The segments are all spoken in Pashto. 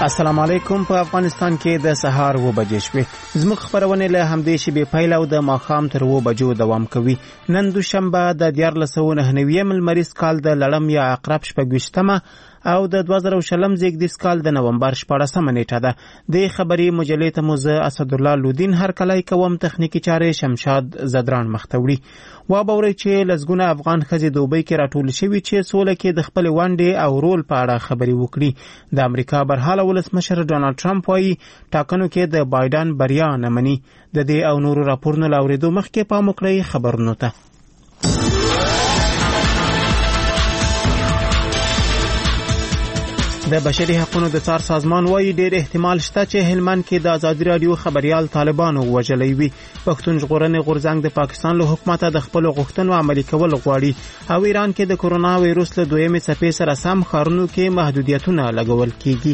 السلام علیکم. په افغانستان کې د سهار 9 بجې شوې. زموږ خبرونه له همدې شیبې پیل او د ماښام تر 9 بجو دوام کوي. نن دوشنبه د 1499 لمریز کال د لړم یا عقرب 28مه او د 2020 زیږدیز کال د نومبر 14مه نیټه ده. د خبري مجلې ته مو زه اسدالله لودین هر کله کوم تخنیکی چارې شمشاد زدران مختوړي. و به وري چې لزګونه افغان خزي دوبۍ کې راټول شوي چې سوله کې د خپل وانډې او رول په اړه خبري وکړي. د امریکا برحاله ولسمشر ډونالد ټرمپ وايي ټاکنو کې د بایدن بریا نه مني. د دې او نورو راپورونو لاوریدو مخکې پام وکړئ خبرونو ته. د بشري حقوقو د څار سازمان وايي ډېر احتمال شته چې هلمند کې د ازادي رادیو خبريال طالبانو وژلې وي. پښتون ژغورنې غورځنګ د پاکستان له حکومت د خپل غوښتنو عملي کول غواړي او ایران کې د کورونا وایروس له دویمې څپې سره سم ښارونو کې محدودیتونه لګول کیږي.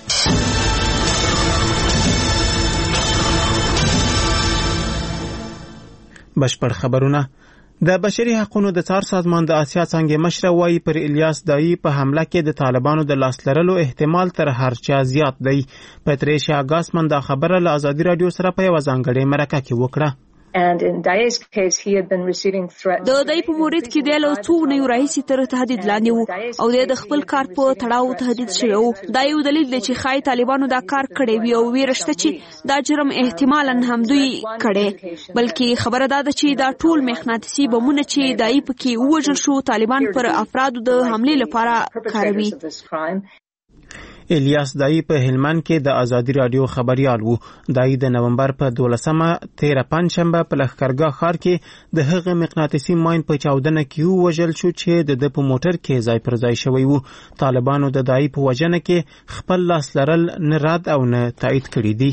بشپړ خبرونه. د بشري حقوقو د څار سازمان د آسیا څنګه مشر وايي پر الیاس دایی په حمله کې د طالبانو د لاس لرلو احتمال تر هر چا زیات دی. پتریشیا اگاسمن دا خبره له ازادي رادیو سره په یو ځانګړې مرکه کې وکړه. And in Dae's case, he had been receiving threats. د دای په مورید کې د له څو نه رئیسي تر تهدید لاندې وو او د خپل کار په تړاو تهدید شوی وو. دا یو دلیل دی چې خای طالبانو دا کار کړی وي او ویرشته چې دا جرم احتمالاً هم دوی کړي. بلکې خبره دا ده چې دا ټول مغناطیسي بمونه چې دای په کې وژل شو طالبان پر افرادو د حمله لپاره کاروي. الیاس دایی په هلمند کې د ازادي رادیو خبريال وو. دایی د نومبر په 12مه 13 پنځشنبه په لښکرګاه ښار کې د هغه مغناطیسي ماین په چاودنه کې وژل شو چې د په موټر کې ځای پر ځای شوی وو. طالبانو د دایی په وژنه کې خپل لاس لرل نه رد او نه تایید کړی دي.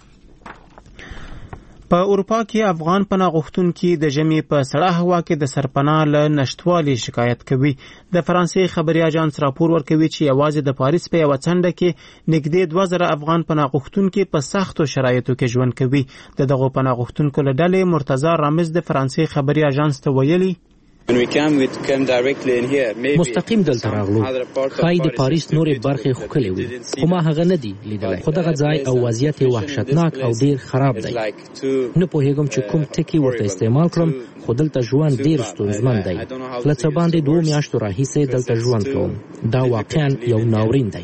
په اروپا کې افغان پناه غوښتونکي د ژمي په سړه هوا کې د سرپناه له نشټوالي شکایت کوي. د فرانسې خبري اژانس راپور ورکوي چې یوازې د پاریس په یو څنډه کې نږدې 2000 افغان پناه غوښتونکي په سختو شرایطو کې ژوند کوي. دغه پناه غوښتونکو له ډلې مرتضی رامز د فرانسې خبري اژانس ته ویلي مستقیم دلته راغلو. خای د پاریس نورې برخې خوکلې وي خو ما هغه نه دی لیدلی. خو دغه ځای او وضعیت وحشتناک او ډیر خراب دی. نه پوهیږم چې کوم ټکي ورته استعمال کړم خو دلته ژوند ډیر ستونزمن دی. له څه باندې 2 میاشتو راهیسې دلته ژوند کوم. دا واقعا یو ناورین دی.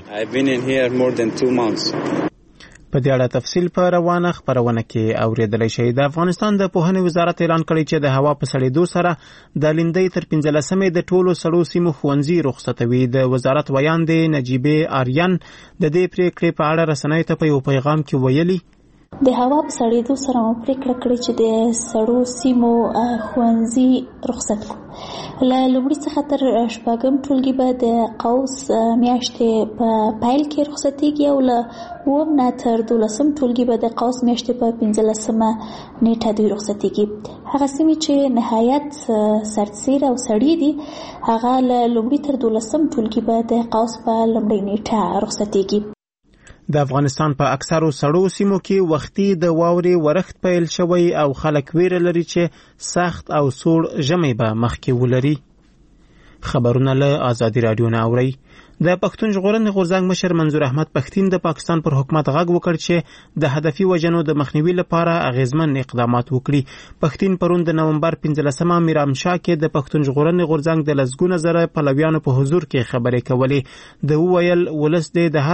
په دې اړه تفصیل په روانه خبرونه کې اوریدلی شئ. د افغانستان د پوهنې وزارت اعلان کړی چې د هوا په سړېدو سره د لیندۍ تر 15مې د ټولو سړو سیمو ښوونځي رخصتوي. د وزارت ویاندې نجیبې آریان د دې پریکړې په اړه رسنیو ته په یو پیغام کې ویلي د هوا په سړېدو سره مو پریکړه کړې چې د سړو سیمو ښوونځي رخصت کړو. له لومړي څخه تر شپږم ټولګي به د قوس میاشتې په پیل کې رخصتېږي او له 9 نه تر 12 ټولګي به د قوس میاشتې په 15مه نیټه دوی رخصتېږي. هغه سیمې چې نهایت سرتسیره او سړې دي هغه له لومړي تر 12 ټولګي به د قوس په لومړۍ نیټه رخصتېږي. د افغانستان په اکثرو سړو سیمو کې وختي د واورې ورښت پیل شوی او خلک ویره لري چې سخت او سوړ ژمی به مخکې ولري. خبرونه له ازادي رادیو نه اورئ. د پښتون ژغورنې غورځنګ مشر منظور احمد پښتین د پاکستان پر حکومت غږ وکړ چې د هدفي وژنو د مخنیوي لپاره اغیزمن اقدامات وکړي. پښتین پرون د نومبر 15مه میرامشاه کې د پښتون ژغورنې غورځنګ د لسګونه زره پلویانو په حضور کې خبرې کولې. د وویل ولس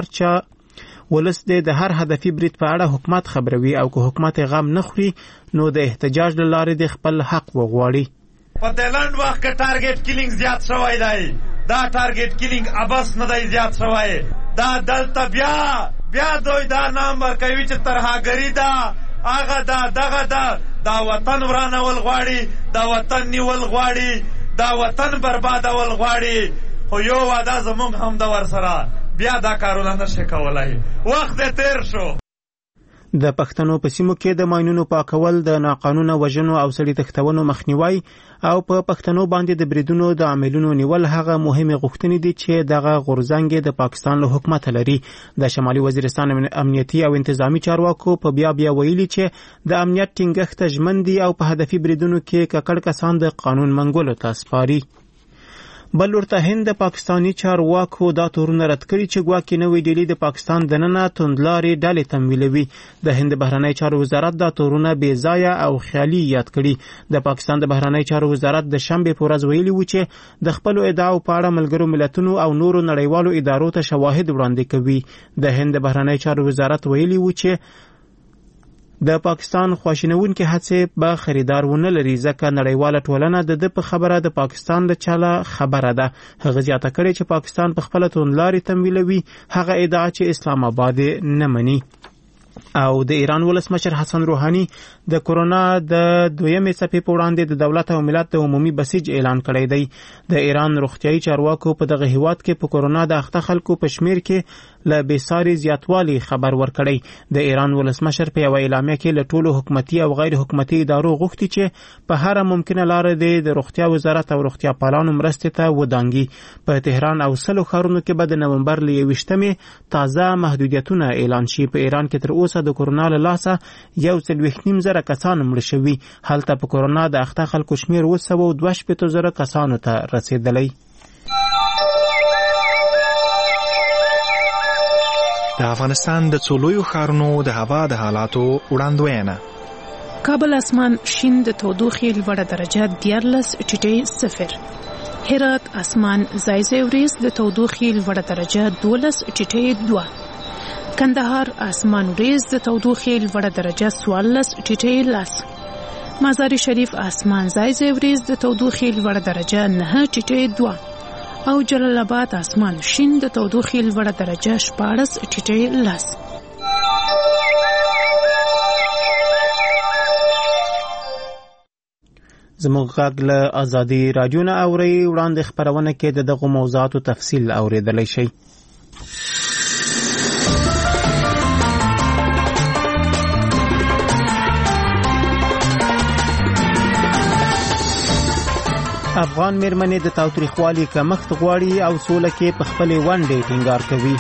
د هر هدفي برید په اړه حکومت خبروي او که حکومت غم نه خوري نو د احتجاج له لارې د خپل حق وغواړي. په تایلند وخت کې ټارګټ کیلینګ زیات شوی دی. دا ټارګټ کیلینګ ابس نه دی زیات شوی. دا دلته بیا دوی دا نام ورکوي چې ترهاګري ده هغه دغه دا وطن ورانول غواړي، دا وطن نیول غواړي، دا وطن بربادول غواړي. خو یو واده زمونږ هم د ورسره بیا دا کارونه نشي کولای. وخت تیر شو. د پښتنو په سیمو کې د ماینونو پاکول، د ناقانونه وژنو او سړي تښتونو مخنیوی او په پښتنو باندې د بریدونو د عاملونو نیول هغه مهمه غوښتنې دي چې دغه غورځنګ د پاکستان له حکومت لري. د شمالي وزیرستان امنیتي او انتظامی چارواکو په بیا ویلي چې د امنیت ټینګښت ژمن دي او په هدفي بریدونو کې ککړ کسان د قانون منګولو ته سپاري. بل ورته هند د پاکستاني چارواکو دا تورونه رد کړي چې ګواکې نوې ډیلي د پاکستان دننه توندلارې ډلې تمویلوي. د هند بهرنی چارو وزارت دا تورونه بې ځایه او خیالي یاد کړي. د پاکستان د بهرنی چارو وزارت د شنبې په ورځ ویلي و چې د خپلو ادعاو په اړه ملګرو ملتونو او نورو نړیوالو ادارو ته شواهد وړاندې کوي. د هند بهرنی چارو وزارت ویلي و چې د پاکستان خواشینونکې هڅې به خریدار ونه لري ځکه نړیواله ټولنه د ده په خبره د پاکستان د چله خبره ده. هغه زیاته کړې چې پاکستان په خپله توندلارې تمویلوي هغه ادعا چې اسلام آباد نه مني. او د ایران ولسمشر حسن روحانی د کورونا د دویمې څپې په وړاندې د دولت او ملت د عمومي بسیج اعلان کړی دی. د ایران روغتیايي چارواکو په دغه هیواد کې په کورونا د اخته خلکو په شمیر کې له بېساري زیاتوالي خبر ورکړی. د ایران ولسمشر په یوه اعلامیه کې له ټولو حکومتي او غیر حکومتي ادارو غوښتي چې په هره ممکنه لاره د روغتیا وزارت او روغتیا پالانو مرستې ته ودانګي. په تهران او سلو ښارونو کې به د نومبر له 21 تازه محدودیتونه اعلان شي. په ایران کې تر اوسه د کورونا له لاسه 1.5 کسان مړه شوي. هلته په کورونا د اخته خلکو شمیر 2.2 کسانو ته رسیدلی. د افغانستان د څو لویو ښارونو د هوا د حالاتو وړاندوینه. کابل اسمان شین د تودوخې لوړه درجه 14.0. هرات اسمان ځای وریځ د تودوخې لوړه درجه 12.2. کندهار اسمان وریځ د تودوخې لوړه درجه 14.10. مزار شریف اسمان ځای وریځ د تودوخې لوړه درجه 9.2. او جلال آباد اسمان شین د تودوخې لوړه درجه 14.10. زموږ غږ له ازادي راډیو نه اورئ. وړاندې خپرونه کې د دغو موضوعاتو تفصیل اورېدلی شئ. افغان میرمنې د تاوتریخوالي کمښت غواړي او سوله کې په خپلې ونډې ټینګار کوي.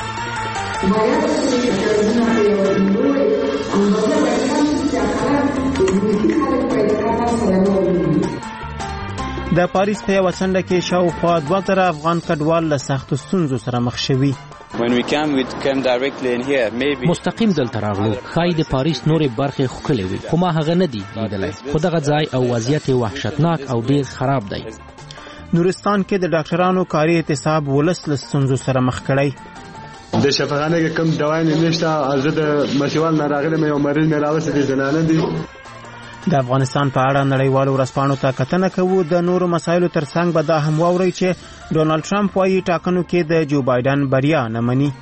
د پاریس په یوه څنډه کې شاوخوا 2000 افغان کډوال له سختو ستونزو سره مخ شوي. مستقیم دلته راغلو. ښایي د پاریس نورې برخې ښکلې وي خو ما هغه نه دی لیدلی. خو دغه ځای او وضعیت وحشتناک او ډیر خراب دی. نورستان کې د ډاکټرانو کاري اعتصاب ولس له ستونزو سره مخ کړی. د شفاخانه کې کم دوايانې نشته. زه د مشوال نه راغلم. یو مریض مې راوستی دی، زنانه دی. د افغانستان په اړه نړیوالو ورځپاڼو ته کتنه کوو. د نورو مسایلو ترڅنګ به دا هم واورئ چې ډونالډ ټرمپ وايي ټاکنو کې د جو بایدن بریا نه مني.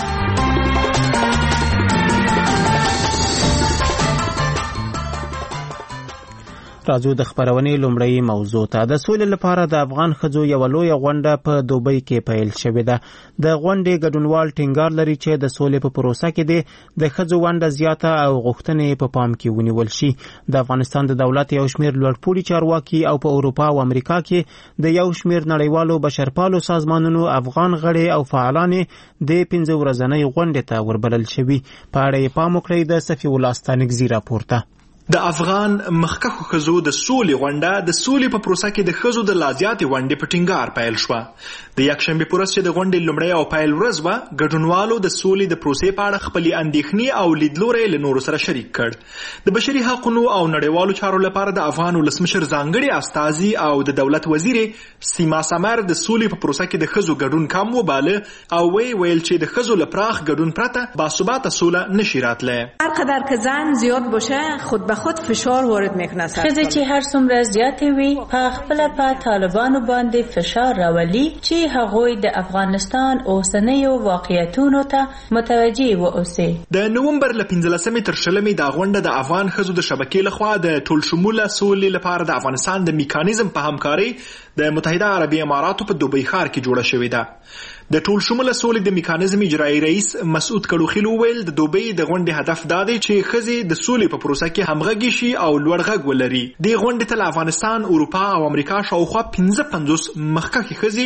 راځو د خبرونې لومړی موضوع ته. د سولې لپاره د افغان ښځو یوه لویه غونډه په دوبۍ کې پیل شوې ده. د غونډې ګډونوال ټینګار لري چې د سولې په پروسه کې د ښځو ونډه زیاته او غوښتنې په پام کې ونیول شي. د افغانستان د دولت یو شمېر لوړپوړي چارواکي او په اروپا او امریکا کې د یو شمېر نړیوالو بشرپالو سازمانونو افغان غړي او فعالان د 15 ورځنۍ غونډې ته وربلل شوي. په اړه یې پام وکړئ د صفي الله ستانکزي راپورته. د افغان مخکښو ښځو د سولې غونډه د سولې په پروسه کې د ښځو د لا زیاتې ونډې په ټینګار پیل شوه. د یکشنبې په ورځ چې د غونډې لومړی او پیل ورځ وه، ګډونوالو د سولې د پروسې په اړه خپلې اندېښنې او لیدلوری له نورو سره شریک کړ. د بشري حقونو او نړیوالو چارو لپاره د افغان ولسمشر ځانګړي استازي او د دولت وزیر سیما سمر د سولې په پروسه کې د ښځو ګډون کم وباله او ویل چې د ښځو له پراخ ګډون پرته باثباته سوله نشي راتلی. هر قدر که زن زیاد باشه خود به خود فشار وارد میکنه. ښځې چې هر څومره زیاتې وي په خپله په طالبانو باندې فشار راولي چې هغوی د افغانستان اوسنیو واقعیتونو ته متوجه واوسي. د نومبر له 15 تر 20 دا غونډه د افغان ښځو د شبکې لخوا د ټول شموله سولې لپاره د افغانستان د میکانیزم په همکارۍ د متحده عربي اماراتو په دوبۍ ښار کې جوړه شوې ده. د ټول شموله سولې د میکانیزم اجرایي رئیس مسعود کړوخیل وویل د دوبۍ د غونډې هدف دا دی چې ښځې د سولې په پروسه کې همغږي شي او لوړ غږ ولري. دې غونډې ته له افغانستان، اروپا او امریکا شاوخوا 55 مخکښې ښځې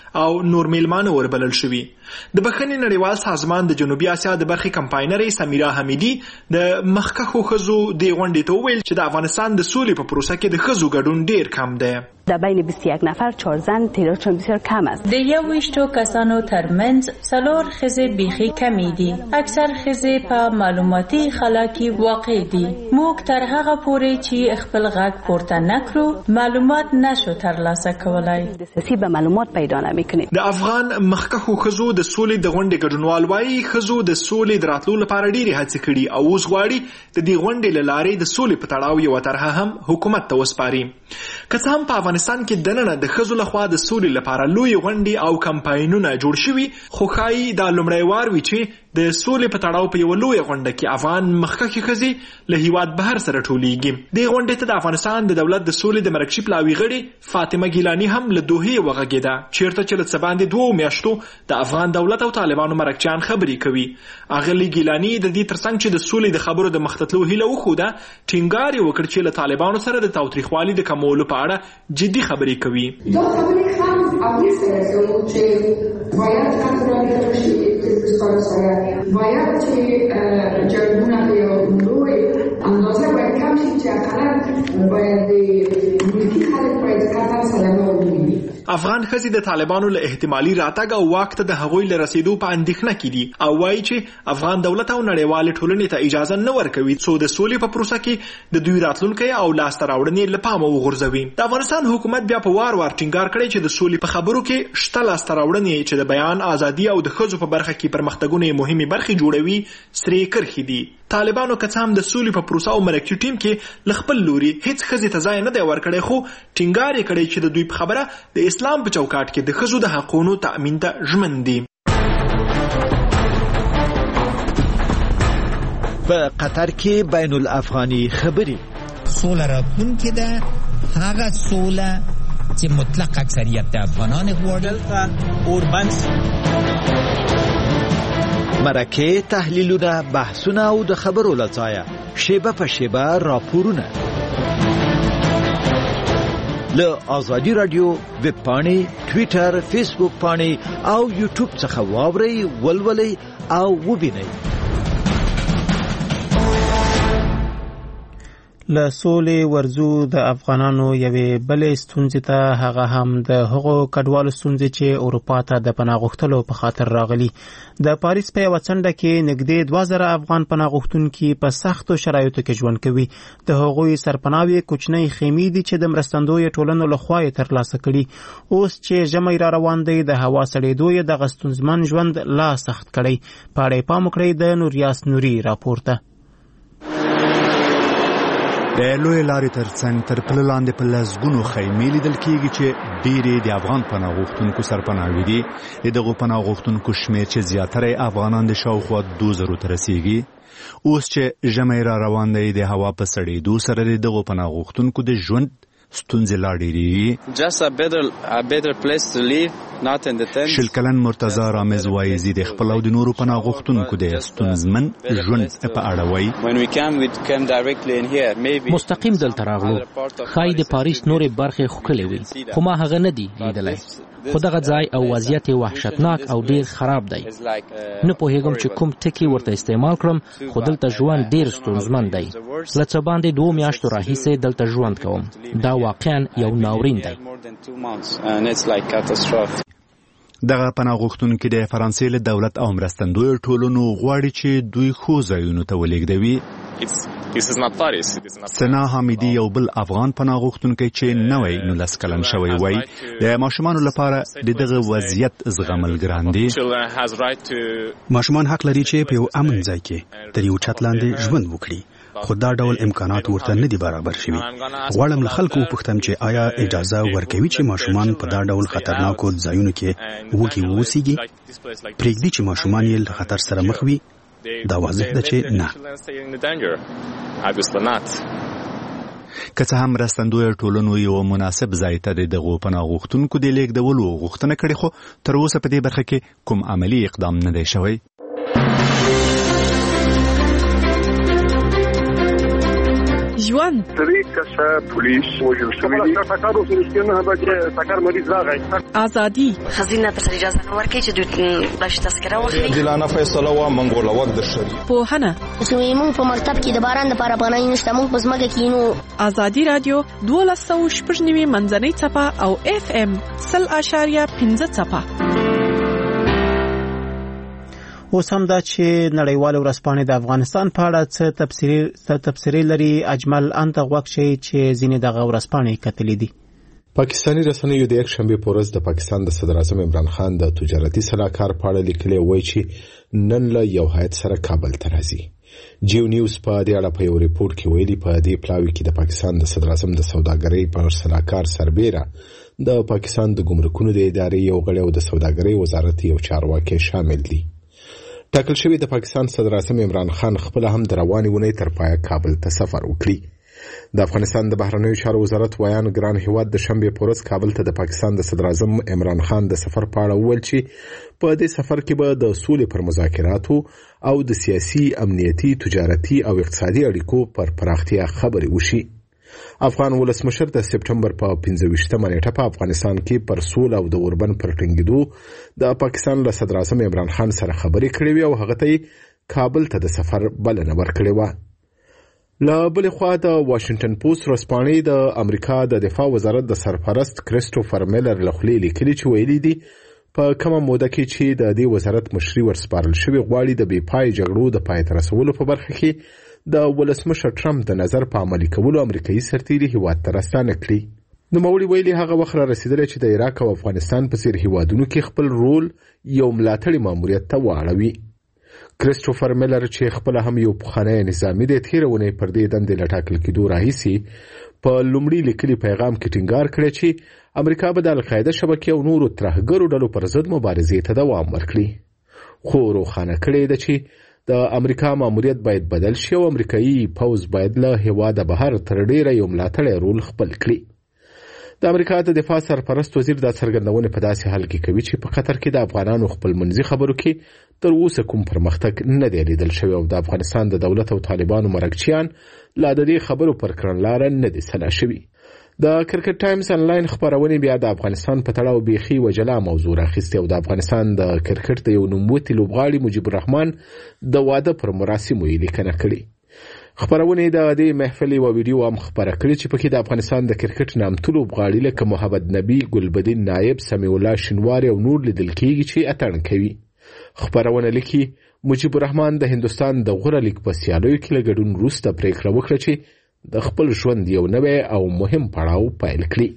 او نور میلمانه وربلل شوي. د بخښنې نړیوال سازمان د جنوبي اسیا د برخې کمپاینرې سمیرا حمیدي د مخکښو ښځو دې غونډې ته وویل چې د افغانستان د سولې په پروسه کې د ښځو ګډون ډیر کم دی. در بین 21 نفر 4 زن تعدادشون بسیار کم است. د 21 کسانو ترمنځ 4 ښځې بیخي کمی دي. اکثر ښځې په معلوماتي خلا کې واقع دي. موږ تر هغه پورې چې خپل غږ پورته نکړو معلومات نشو ترلاسه کولای. دسترسی به معلومات پیدا نمی‌کنیم. د افغان مخکښو ښځو د سولې د غونډې ګډونوال وایي ښځو د سولې د راتلو لپاره ډېرې هڅې کړي او اوس غواړي د دې غونډې له لارې د سولې په تړاو یوه طرحه هم حکومت ته وسپاري. که څه هم په افغانستان کې دننه د ښځو لخوا د سولې لپاره لوی غونډې او کمپاینونه جوړ شوي، خو ښایي دا لومړی وار وي چې د سولې په تړاو په یوه لویه غونډه کې افغان مخکښې ښځې له هیواد بهر سره ټولیږي. دې غونډې ته د افغانستان د دولت د سولې د مرکزي پلاوي غړې فاطمه ګیلاني هم له دوحې وغږېده، چیرته چې له څه باندې 2 میاشتو د افغان دولت او طالبانو مرکچیان خبرې کوي. اغلې ګیلاني د دې ترڅنګ چې د سولې د خبرو د مخ ته تلو هیله وښوده، ټینګار یې وکړ چې له طالبانو سره د تاوتریخوالي د کمولو په اړه جدي خبرې کوي. دا خبرې هم اولی سره کوي چې باید کنټرول وشي باید چې جنگونه یا لوی اندازه باید کم شي چې اقلا باید ملکی خلک باید قطر سلامه ومینی. افغان ښځې د طالبانو له احتمالي راتګ او واک ته د هغوی له رسیدو په اندېښنه کې دي او وایي چې افغان دولت او نړیوالې ټولنې ته اجازه نه ورکوي څو د سولې په پروسه کې د دوی راتلونکی او لاسته راوړنې له پامه وغورځوي. د افغانستان حکومت بیا په وار وار ټینګار کړی چې د سولې په خبرو کې شته لاسته راوړنې چې د بیان ازادي او د ښځو په برخه کې پرمختګونه مهمې برخې جوړوي سرې کرښې دي. طالبانو که څه هم د سولې په پروسه او مرکزي ټیم کې له خپل لوري هیڅ ښځې ته ځای نه دی ورکړی، خو ټینګار یې کړی چې د دوی په خبره د اسلام په چوکاټ کې د ښځو د حقونو تأمین ته ژمن دي. په قطر کې بین الافغاني خبرې سوله راتلونکې ده، هغه سوله چې مطلق اکثریت د افغانان غواړي. اوربند مرکه، تحلیلونه، بحثونه او د خبرو له ځایه شیبه په شیبه راپورونه له آزادي رادیو ویب پاڼې، ټویټر، فیسبوک پاڼې او یوټیوب څخه واورئ، ولولئ او وبینئ. له سولې ورزو د افغانانو یوې بلې ستونزې ته، هغه هم د هغو کډوالو ستونزې چې اروپا ته د پناه غوښتلو په خاطر راغلي. د پاریس په یوه څنډه کې نږدې 2000 افغان پناه غوښتونکي په سختو شرایطو کې ژوند کوي. د هغوی سرپناوې کوچنۍ خیمې دي چې د مرستندویه ټولنو لخوا یې ترلاسه کړي. اوس چې ژمی را روان دی، د هوا سړېدو یې دغه ستونزمن ژوند لا سخت کړی. په اړه یې پام وکړئ د نوریاس نوري راپورته. د لوی لارې ترڅنګ تر پله لاندې په لسګونو خیمې لیدل کېږي چې ډېرې د افغان پناه غوښتونکو سرپناهوي دي. د دغو پناه غوښتونکو شمېر چې زیاتره افغانان د شاوخوا 2000 ته رسیږي. اوس چې ژمی را روان دی، د هوا په سړېدو سره د دغو پناه غوښتونکو د ژوند ستونزې لا ډېرېږي. شل کلن مرتضی رامز وایي زه د خپل او د نورو پناه غوښتونکو د ستونزمن ژوند په اړه وایي. مستقیم دلته راغلو، ښایي د پاریس نورې برخې ښکلې وي، خو ما هغه نه دی لیدلی. خو دغه ځای او وضعیت وحشتناک او ډیر خراب دی. نه پوهیږم چې کوم ټکي ورته استعمال کړم، خو دلته ژوند ډیر ستونزمن دی. له څه باندې 2 میاشتو راهیسې دلته ژوند کوم. دا واقعا یو ناورین دی. دغه پناه غوښتونکي د فرانسې له دولت او مرستندویو ټولنو غواړي چې دوی ښو ځایونو ته ولېږدوي. سنا حمیدي یو بل افغان پناه غوښتونکی چې نوی 19 کلن شوی وایي د ماشومانو لپاره د دغه وضعیت زغمل ګران دي. ماشومان حق لري چې په یو امن ځای کې تر یو چت لاندې ژوند وکړي، خو دا ډول امکانات ورته نه دي برابر شوي. غواړم له خلکو وپوښتم چې آیا اجازه ورکوي چې ماشومان په دا ډول خطرناکو ځایونو کې وږي واوسیږي؟ پرېږدي چې ماشومان یې له خطر سره مخ وي؟ دا واضح ده چې نه. که څه هم مرستندویه ټولنو یو مناسب ځای ته د دغو پناه غوښتونکو د لېږدولو غوښتنه کړې، خو تر اوسه په دې برخه کې کوم عملي اقدام نه دی شوی. ژوند 3 کسه پولیس وژل شوي دي ټکر اوس نه به ټکر مریض راغی ازادي خزینه پر اجازه نه ورکړي چې دوی باش تذکره واخلي عادلانه فیصله و منګول وخت د شری پوهنه چې موږ په مکتب کې د باران لپاره پناه نشته موږ په ځمکه کې نو ازادي رادیو 1290 منځنۍ صفه او FM 0.15 صفه. اوس هم دا چې نړیوال ورځپاڼې د افغانستان په اړه څه تبصرې لري. اجمل انت غوښ چې ځینې دغه ورځپاڼې کتلې دي. پاکستانی رسنیو د یک شنبه په ورځ د پاکستان د صدر اعظم عمران خان د تجارتي سلاکار په اړه لیکلي وایي چې نن له یو هیئت سره کابل ته راځي. جیو نیوز په دې اړه په یو ریپورت کې ویلي په دې پلاوي کې د پاکستان د صدر اعظم د سوداګرۍ په سلاکار سربیره د پاکستان د ګمرکونو د ادارې یو غړی او د سوداګرۍ وزارت یو چارواکي شامل دي. ټاکل شوی د پاکستان صدر اعظم عمران خان خپل هم د روانې ونې تر پایه کابل ته سفر وکړي. د افغانستان د بهرنیو چارو وزارت ویان ګران هیواد د شنبه په ورځ کابل ته د پاکستان د صدر اعظم عمران خان د سفر په اړه وویل چې په دې سفر کې به د سولې پر مذاکراتو او د سیاسي امنیتي تجارتي او اقتصادي اړیکو پر پراختیا خبرې وشي. افغان ولسمشر د سپټمبر په 15مه نیټه په افغانستان کې پر سولې او د اوربن پر ټینګېدو د پاکستان له صدر اعظم عمران خان سره خبرې کړې وې او هغه ته کابل ته د سفر بلنه ورکړې وه. له بلې خوا د واشنگټن پوسټ ورځپاڼې د امریکا د دفاع وزارت د سرپرست کریسټوفر میلر له خولې لیکلي چې ویلي دي په کومه موده کې چې د دې وزارت مشري ورسپارل شوې غواړي د بې پای جګړو د پای ته رسولو په برخه کې د ولسمشر ټرمپ د نظر په عملي کولو امریکایي سرتیري هیواد ته راستانه کړي. نوموړي ویلي هغه وخت را رسیدلی چې د عراق او افغانستان په څیر هیوادونو کې خپل رول یو ملاتړي ماموریت ته واړوي. کریسټوفر میلر چې خپل هم یو پخوانی نظامي دی تېره اونۍ پر دې دندې له ټاکل کېدو راهیسې په لومړي لیکلي پیغام کې ټینګار کړی چې امریکا به د القاعده شبکې او نورو ترهګرو ډلو پر ضد مبارزې ته دوام ورکړي. خو روښانه کړی ده چې د امریکا ماموریت باید بدل شي او امریکایي پوځ باید له هیواده بهر تر ډیره یو ملاتړی رول خپل کړي. د امریکا د دفاع سرپرست وزیر دا څرګندونه په داسې حال کې کوي چې په قطر کې د افغانانو خپل منځي خبرو کې تر اوسه کوم پرمختګ نه دی لیدل شوی او د افغانستان د دولت او طالبانو مرکچیان لا د دې خبرو پر کړنلاره نه دي سلا شوي. د کرکټ ټایمز انلاین خبرونه بیا د افغانستان په تړاو بیخي وجلا موضوع راخسته او د افغانستان د کرکټ د یو نوموتی لوبغاړي مجيب الرحمن د واده پر مراسمو یې لیکنه کړې. خبرونه د دې محفل او ویډیو هم خبره کړې چې پکې د افغانستان د کرکټ نامتو لوبغاړي لکه محمد نبی، ګلبدین نایب، سمیع الله شینواری او نور لیدل کېږي چې اتڼ کوي. خبرونه لیکي مجيب الرحمن د هندستان د غوره لیګ په سیالیو کې له ګډون وروسته پریکړه وکړه چې د خپل ژوند یو نوی او مهم پړاو پیل کړي.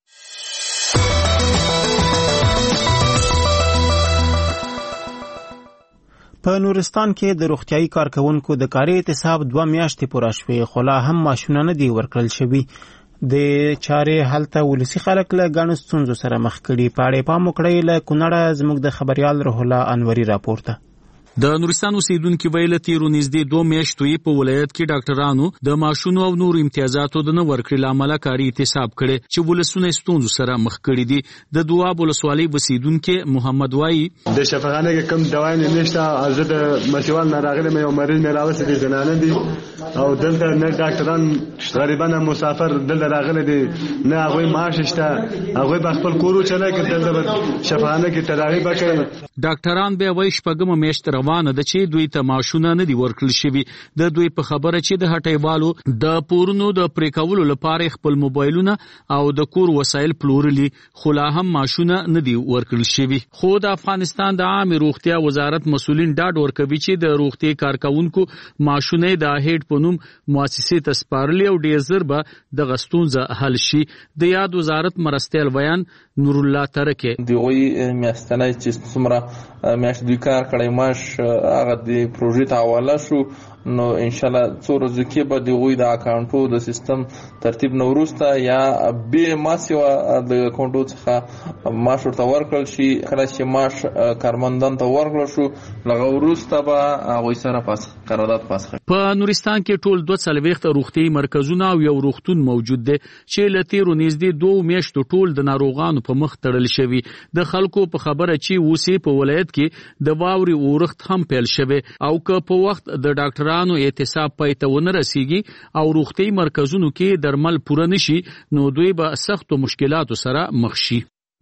په نورستان کې د روغتیايي کارکونکو د کاري اعتصاب 2 میاشتې پوره شوې خو لا هم ماشینونه نه دي ورکړل شوي. د چارې هلته ولسي خلک له ګڼو ستونزو سره مخ کړي. په اړه پام وکړئ. له کونړه زموږ د خبريال روح الله انوري راپورته. د نورستان اوسیدونکو ویل تیرو نږدې 2 میاشتې په ولایت کې ډاکټرانو د ماشونو او نور امتیازاتو د نه ورکړې لامل کاري اعتصاب کړي چې ولسونه ستونزو سره مخ کړي دي. د دواب ولسوالۍ اوسیدونکو محمد وایي د شفاخانه کې کم دوايي نشته. ارزه د مسیوال نه راغلی مې یو مریض مې راوستي دي زنانه دي او دلته نه ډاکټران غریبانه مسافر دلته راغلي دي نه هغه معاش شته. هغه په خپل کورو چلای کې دلته شفاخانه کې تداوی وکړي. ډاکټران به وایي شپږم میاشت روانه ده چې دوی ته ماشونه نه دي ورکړل شوي. د دوی په خبره چې د هټیوالو د پورونو د پریکولو لپاره خپل موبایلونه او د کور وسایل پلورلي خو لا هم ماشونه نه دي ورکړل شوي. خو د افغانستان د عامه روغتیا وزارت مسولین ډاډ ورکوي چې د روغتي کارکونکو ماشونه د هیډ په نوم مؤسسې ته سپارلي او ډیر زر به د غستونځه حل شي. د یاد وزارت مرستیال بیان نور الله ترکه دوی میاشتنه چې څومره میاشت دوی کار کړی ماش هغه د پروژې ته حواله شو. نو ان شاء الله څو ورځې کې به د غوي د اکاونټو د سیستم ترتیب نو وروسته یا به ماسیو د اکاونټو څخه ماش ورته ورکړل شي. کله چې ماش کارمندان ته ورکړل شو لغه وروسته به غوي سره پاس قرارداد پاس کړ. په نورستان کې ټول 240 روغتي مرکزونه او یو روغتون موجود دي چې لتیرو نږدې 2 میاشتو ټول د ناروغانو په مخ تړل شوی. د خلکو په خبره چې وسی په ولایت کې د واوري اورښت هم پیل شوی او که په وخت د ډاکټر کارګرانو اعتصاب پای ته ونه رسیږي او روغتي مرکزونو کې درمل پوره نشي نو دوی به سختو مشکلاتو سره مخ شي.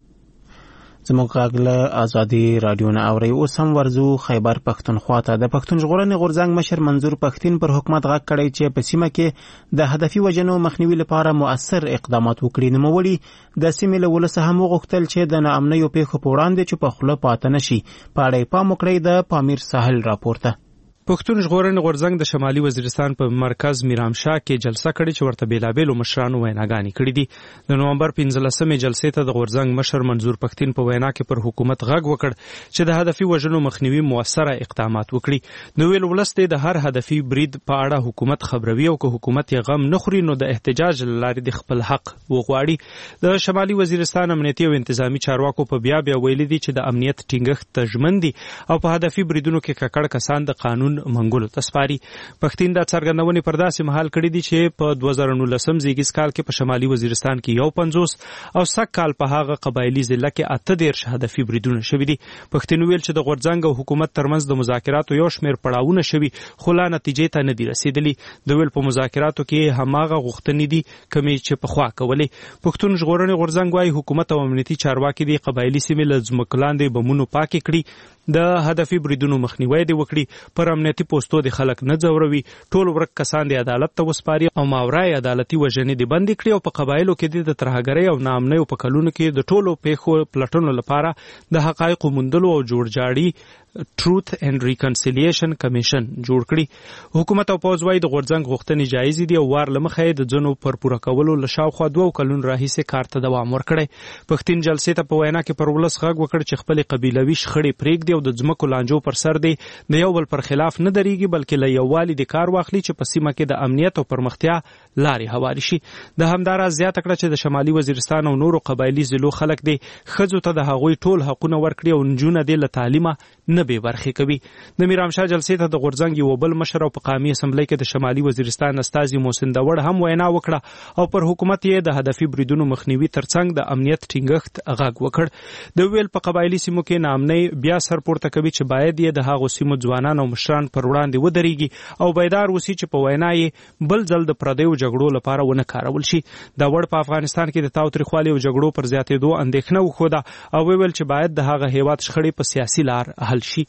زموږ غږ له ازادي رادیو نه اوري. اوس هم ورځو خیبر پښتونخوا ته. د پښتون ژغورنې غورځنګ مشر منظور پښتين پر حکومت غږ کړی چې په سیمه کې د هدفي وژنو مخنیوي لپاره مؤثر اقدامات وکړي. نوموړي د سیمې له ولس هم وغوښتل چې د ناامنیو پیښو په وړاندې چې په خوله پاته نشي. په اړه پام وکړئ د پامیر ساحل راپورته. پښتون ژغورنې غورځنګ د شمالي وزیرستان په مرکز میرامشاه کې جلسه کړې چې ورته بیلابېلو مشرانو ویناګانې کړې دي. د نومبر 15مې جلسې ته د غورځنګ مشر منظور پښتين په وینا کې پر حکومت غږ وکړ چې د هدفي وژنو مخنیوي موثره اقدامات وکړي. نو ویل ولست د هر هدفي برید په اړه حکومت خبروي او که حکومت یې غم نه خوري نو د احتجاج لارې د خپل حق وغواړي. د شمالي وزیرستان امنیتي او انتظامی چارواکو په بیا ویلي دي چې د امنیت ټینګښت ته ژمن دي او په هدفي بریدونو کې ککړ کسان د قانون منګولو تسپاري. پښتين د څرګندونې پر داسې مهال کړی دي چې په 2019 زیږیز کال کې په شمالي وزیرستان کې 51 او سک کال په هغه قبایلی ضلع کې 38 هدفي بریدونه شوي دي. پښتين ویل چې د غورځنګ او حکومت ترمنځ د مذاکراتو یو شمېر پړاوونه شوي خو لا نتیجې ته نه دي رسیدلي. د ویل په مذاکراتو کې هماغه غوښتنې دي کمې چې پخوا کولې. پښتون ژغورنې غورځنګ وايي حکومت او امنیتي چارواکي د قبایلی سیمې له ځمکو لاندې بمونو پاکې کړي، د هدفي بریدونو مخنیوی دی وکړي، پر امنیتي پوسټو د خلک نه ځوروي، ټول ورک کسان د عدالت ته وسپاري او ماورای عدالتي وژنې دی بند کړي او په قبایلو کې د ترهګرۍ او ناامنیو په کلونو کې د ټولو پیښو پلټنو لپاره د حقایقو موندلو او جوړجاړي ټروث اینڈ ریکنسیلیشن کمیشن جوړ کړي. حکومت او پوز وايي د غورځنګ غوښتنې جایز دي او وار لمخې د ځنو پر پوره کولو لشاوخوا 2 کلون راهیسې کار ته دوام ورکړي. پښتين جلسې ته په وینا کې پر ولس غږ وکړ چې خپل قبیلوي شخړې پرېږدي او د ځمکو لانجو پر سر دی د یو بل پر خلاف نه درېږي بلکې له یووالي د کار واخلي چې په سیمه کې د امنیت او پرمختیا لارې هواري شي. د همداراز زیاته کړه چې د شمالي وزیرستان او نورو قبایلی ضلعو خلک دی ښځو ته د هغوی ټول حقونه ورکړي او نجونه دی له تعلیمه نه بې برخې کوي. د میرامشاه جلسې ته د غورځنګ یو بل مشر او په قومي اسمبلی کې د شمالي وزیرستان استازي محسن داوړ هم وینا وکړه او پر حکومت یې د هدفي بریدونو مخنیوي ترڅنګ د امنیت ټینګښت غږ وکړ. د ویل په قبایلی سیمو کې ناامنۍ بیا سر پورته کوي چې باید یې د هغو سیمو ځوانان او مشران پر وړاندې ودرېږي او بیدار وسی چې په وینا یې بل ځل د پردیو جګړو لپاره ونه کارول شي. داوړ په افغانستان کې د تاوتریخوالي او جګړو پر زیاتېدو اندېښنه وښوده او ویل چې باید د هغه هیواد شخړې په سیاسي لار حل شي.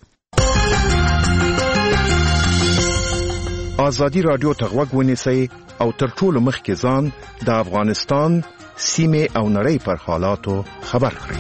ازادي رادیو ته غوږ ونیسئ او تر ټولو مخکې ځان د افغانستان سیمې او نړۍ پر حالاتو خبر کړئ.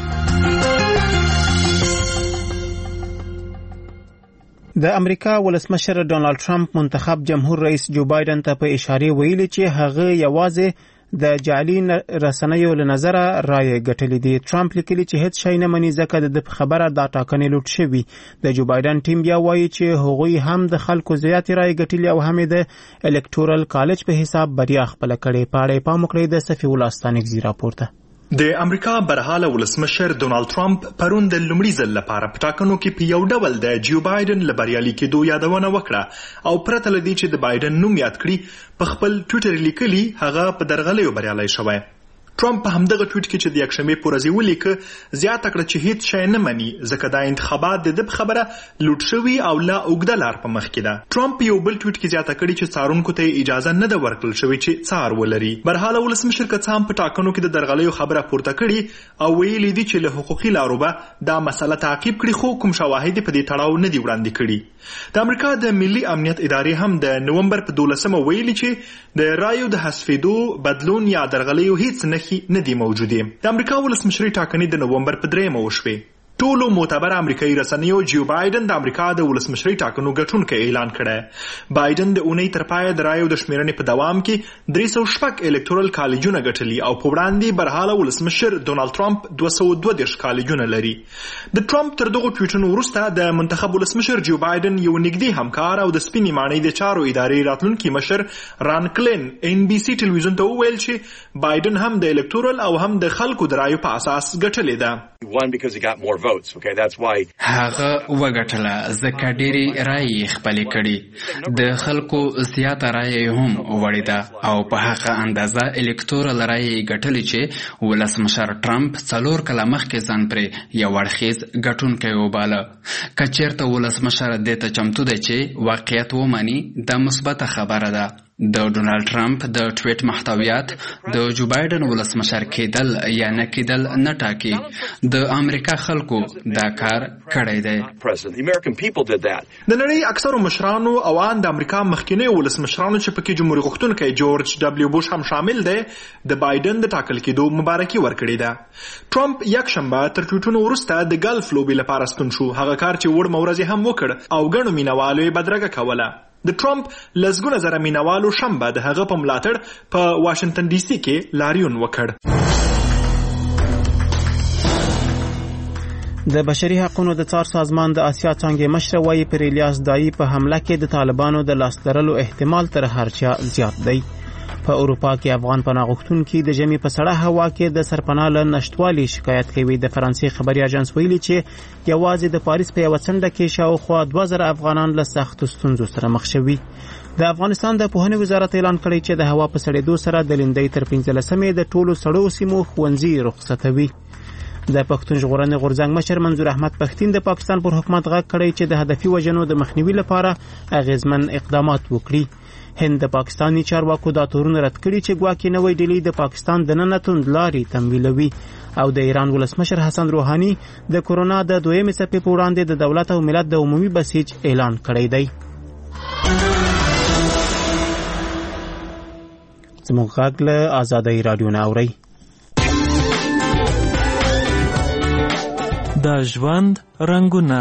د امریکا ولسمشر ډونالد ټرمپ منتخب جمهور رئیس جو بایدن ته په اشاره ویلي چې هغه یوازې د جعلي رسنیو له نظره رایې ګټلې دي. ټرمپ لیکلي چې هیڅ شی نه مني ځکه د خبره دا ټاکنې لوټ شوي. د جو بایدن ټیم بیا وایي چې هغوی هم د خلکو زیاتې رایې ګټلې او هم د الکتورل کالج په حساب بریا خپل کړې. پاړې پام وکړئ د صفي ولاستانګزي راپورته. د امریکا برحاله ولسمشر ډونالد ټرمپ پرون د لومړي ځل لپاره په ټاکنو کې په یو ډول د جو بایدن له بریالي کېدو یادونه وکړه او پرته له دې چې د بایدن نوم یاد کړي په خپل ټویټر لیکلي هغه په درغلیو بریالی شوی. ټرمپ په همدغه ټویټ کې چې د یکشنبې په ورځ ولیکه زیاته کړه چې هیڅ شی نه مني ځکه دا انتخابات د خبره لوټ شوي او لا اوږده لار په مخ کې ده. ټرمپ یو بل ټویټ کې زیاته کړي چې څارونکو ته اجازه نه ده ورکړل شوې چې څار ولري. برحاله ولسمشر که څه هم په ټاکنو کې د درغلیو خبره پورته کړي او ویلي دي چې له حقوقي لارو به دا مسله تعقیب کړي خو کوم شواهد په دې تړاو نه دي وړاندې کړي. د امریکا د ملي امنیت ادارې هم د نومبر په 12 ویلي چې د رایو د حذفېدو بدلون یا درغلیو هیڅ نښې نه دي موجود. د امریکا ولسمشري ټاکنې د نومبر په 3 وشوې. ټولو معتبر امریکایي رسنیو جو بایدن د امریکا د ولسمشري ټاکنو ګټونکی اعلان کړی. بایدن د اونۍ تر پایه د رایو د شمیرنې په دوام کې 306 الکتورل کالجونه ګټلي او په وړاندې برحاله ولسمشر ډونالد ټرمپ 232 کالجونه لري. د ټرمپ تر دغو ټویټونو وروسته د منتخب ولسمشر جو بایدن یو نږدې همکار او د سپینې ماڼۍ د چارو ادارې راتلونکي مشر ران کلین NBC ټلویزیون ته وویل چې بایدن هم د الکتورل او هم د خلکو د رایو په اساس ګټلې ده. هغه وګټله ځکه ډېری رایې خپلې کړي د خلکو زیاته رایې هم وړې ده او په هغه اندازه الکتورل رایې ګټلې چې ولسمشر ټرمپ 4 کاله مخکې ځان پرې یو اړخیز ګټونکی وباله. که چېرته ولسمشر دې ته چمتو دی چې واقعیت ومني دا مثبته خبره ده. د ډونالد ټرمپ د ټویټ محتویات د جو بایدن ولسمشر کېدل یا نه کېدل نه ټاکي. د امریکا خلکو دا کار کړی دی. د نړۍ اکثرو مشرانو او ان د امریکا مخکینی ولسمشرانو چې پکې جمهوریت غوښتونکی جورج ډبلیو بوش هم شامل دی د بایدن د ټاکل کېدو مبارکي ورکړې ده. ټرمپ یکشنبه تر ټویټونو وروسته د ګلف لوبې لپاره ستون شو، هغه کار چې وړ مورزې هم وکړ او ګڼو مینوالو یې بدرګه کوله. د ټرمپ لسګونه زره مینوالو شنبه د هغه په ملاتړ په واشنگټن ډي سي کې لاریون وکړ. د بشري حقوقو د څار سازمان د آسیا څانګې مشر وایي پر الیاس دایی په حمله کې د طالبانو د لاس لرلو احتمال تر هر چا زیات دی. په اروپا کې افغان پناه غوښتونکي د ژمي په سړه هوا کې د سرپناه له نشټوالي شکایت کوي. د فرانسې خبري اژانس ویلي چې یوازې د پاریس په یوه څنډه کې شاوخوا 2000 افغانان له سختو ستونزو سره مخ شوي. د افغانستان د پوهنې وزارت اعلان کړی چې د هوا په سړېدو سره د لندۍ تر 15مې د ټولو سړو سیمو ښوونځي رخصتوي. د پښتون ژغورنې غورځنګ مشر منظور احمد پښتين د پاکستان پر حکومت غږ کړی چې د هدفي وژنو د مخنیوي لپاره اغیزمن اقدامات وکړي. هند د پاکستاني چارواکو دا تورونه رد کړي چې ګواکې نوې ډلې د پاکستان دننه توندلارې تمویلوي. او د ایران ولسمشر حسن روحاني د کورونا د 2مې څپې په وړاندې د دولت او ملت د عمومي بسیج اعلان کړی دی. زموږ غږ له آزادۍ رادیو نه اورئ. د ژوند رنګونه.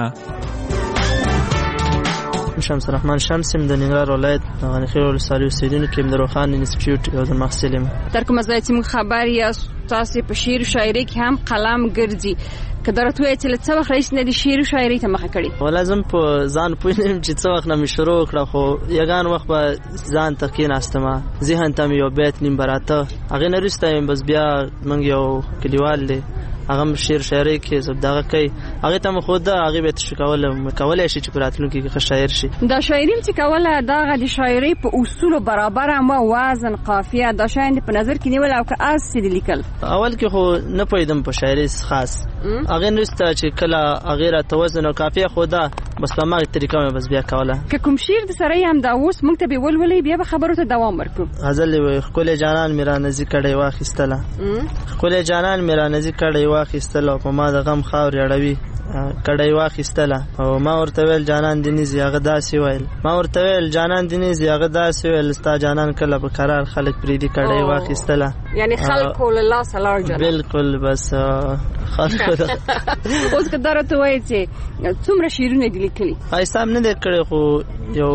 شمس الرحمن شمسم د ننګرهار ولایت غنی خیل ولسوالۍ اوسیدونکی یم. د روخان انسټیټیوټ یو د محصل یم. تر کومه ځای چې موږ خبر یاست تاسو په شعر او شاعري کې هم قلم ګرځي که درته وایي چې له څه وخت راهیسې نه د شعر او شاعري ته مخه کړې؟ لازم په ځان پوه نه یم چې څه وخت نه مې شروع کړه، خو یګان وخت به ځان ته کېناستم، ذهن ته مې یو بیت نیم براته، هغې نه وروسته بس بیا موږ یو کلیوال دی هغه شعر شاعري کې دغه کوي، هغې ته مې ښوده، هغې به یې تشویق کولی شي چې په راتلونکي کې ښه شاعر شي. دا شاعري چې کوله دغه د شاعرۍ په اصولو برابره ما وزن قافیه دا شیان دې په نظر کې نیول او که هسې دې لیکل؟ اول کې خو نه پوهېدم په شاعرۍ خاص، هغې نه وروسته چې کله هغې راته وزن او قافیه ښوده بس په هماغې طریقه مې بس بیا کوله. که کوم شعر د سره یې همدا اوس موږ ته به ولولئ بیا به خبرو ته دوام ورکړو. غزل یې وایي ښکلی جانان مې رانزي کډۍ واخیستله، ښکلی جانان مې رانزي کډۍ واخیستله او په ما د غم خاورې اړوي کډۍ واخیستله، او ما ورته ویل جانان دې نیزي هغه داسې ویل، ما ورته ویل جانان دې نیزي هغه داسې ویل ستا جانان کله په قرار خلک پرېږدي کډۍ واخیستله. یعنې خلکو له لاسه لاړ جانان. بلکل بس خلکو اوس که دا راته وایي چې څومره شعرونه دې لیکلي؟ ښایسته هم نه دی کړی خو یو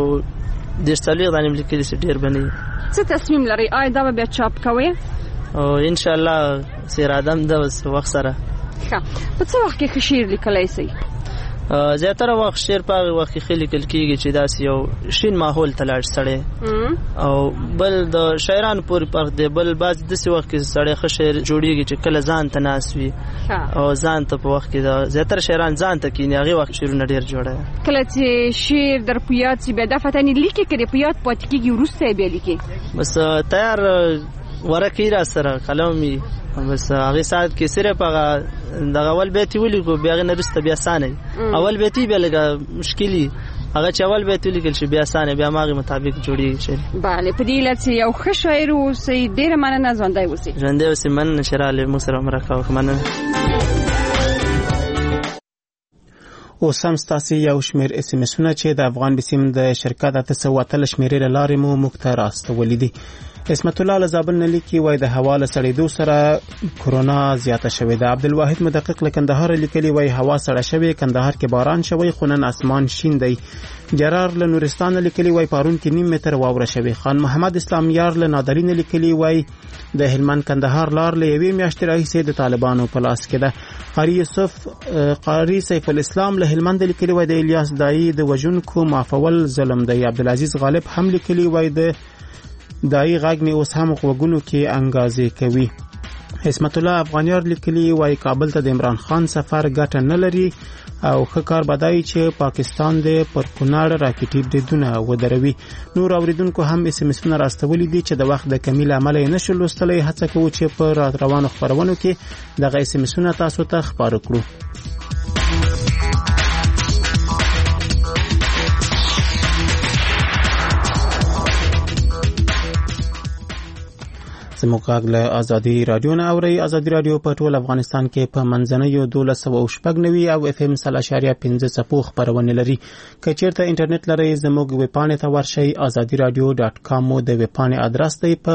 30-40 دانې مې لیکلي چې ډېر به نه وي. څه تصمیم لرئ؟ آیا دا به بیا چاپ کوئ؟ انشاءالله اراده م ده بس وخت سره. ښه، په څه وخت کې ښه شعر لیکلی شئ؟ زیاتره وخت شعر په هغې وخت کې ښه لیکل کېږي چې داسې یو شین ماحول ته لاړ سړی، او بل د شاعرانو پورې فرق دی، بل بعض داسې وخت کې سړی ښه شعر جوړېږي چې کله ځان ته ناست وي او ځان ته په وخت کې زیاتره شاعران ځان ته کښېني هغې وخت شعرونه ډېر جوړوي. کله چې شعر در په یاد شي بیا دا فتنې لیکې که د په یاد پاتې کېږي وروسته یې بیا لیکې؟ بس تیار ورقې را سره قلم وي، بس هغې ساعت کې صرف هغه دغه اول بیت یې ولیکو بیا هغې نه وروسته بیا اسانه وي، اول بیت یې بیا لږه مشکل وي، هغه چې اول بیت ولیکل شي بیا اسانه بیا هماغې مطابق جوړېږي شعر. بله، په دې علت چې یو ښه شاعر واوسئ، ډېره مننه، ژوندی اوسئ. ژوندی اوسئ، مننه چې راغلې موږ سره مرکه وکړه، مننه. اوس هم ستاسې یو شمېر SMS-ونه چې د افغان بسیم د شرکت 808 شمېرې له لارې مو موږ ته راستولي دي. اسمت الله له زابل نه لیکي، وایي د هوا له سړېدو سره کرونا زیاته شوې ده. عبدالواحد مدقق له کندهار لیکلي، وایي هوا سړه شوې، کندهار کې باران شوی خو نن اسمان شین دی. جرار له نورستان لیکلي، وایي پارون کې 0.5 متر واوره شوې. خان محمد اسلام یار له نادرین لیکلي، وایي د هلمند کندهار لار له 1 میاشتې راهیسې د طالبانو په لاس کې ده. قاری سیف الاسلام له هلمند لیکلي، وایي د الیاس دایی د وژونکو معافول ظلم دی. عبدالعزیز غالب هم لیکلي، وایي د دای غږ مې اوس هم غوږونو کې انګازې کوي. عصمت الله افغانیار لیکلي وای کابل ته د عمران خان سفر ګټه نه لري او ښه کار بدای چې پاکستان د پر کونړ راکټي بریدونه ودروي. نور اوریدونکو هم اس ام اسونه راستولي دي چې د وخت د کمی له امله یې نشو لوستلی. هڅه کوو چې په روانو خبرونو کې دغه اس ام اسونه تاسو ته خبرو کړو. زموږ غږ له ازادي رادیو نه اورئ. ازادي رادیو په ټول افغانستان کې په منځنیو 1290 او اف ام 0.5 څپو خبرونه لري. که چیرته انټرنیټ لرئ زموږ ویب پاڼې ته ورشئ. azadiradio.com د ویب پاڼې ادرس دی.